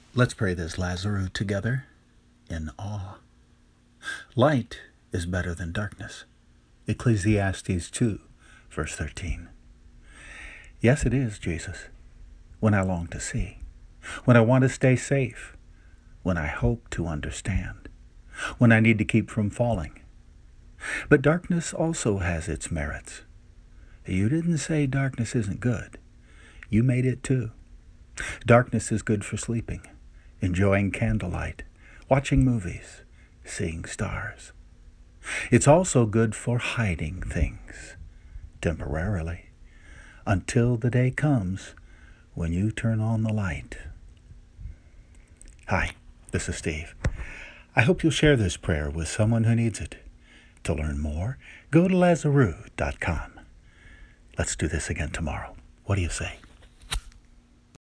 Let's pray this Lazarus together in awe. Light is better than darkness. Ecclesiastes 2, verse 13. Yes, it is, Jesus, when I long to see, when I want to stay safe, when I hope to understand, when I need to keep from falling. But darkness also has its merits. You didn't say darkness isn't good. You made it too. Darkness is good for sleeping, enjoying candlelight, watching movies, seeing stars. It's also good for hiding things, temporarily, until the day comes when you turn on the light. Hi, this is Steve. I hope you'll share this prayer with someone who needs it. To learn more, go to Lazarus.com. Let's do this again tomorrow. What do you say?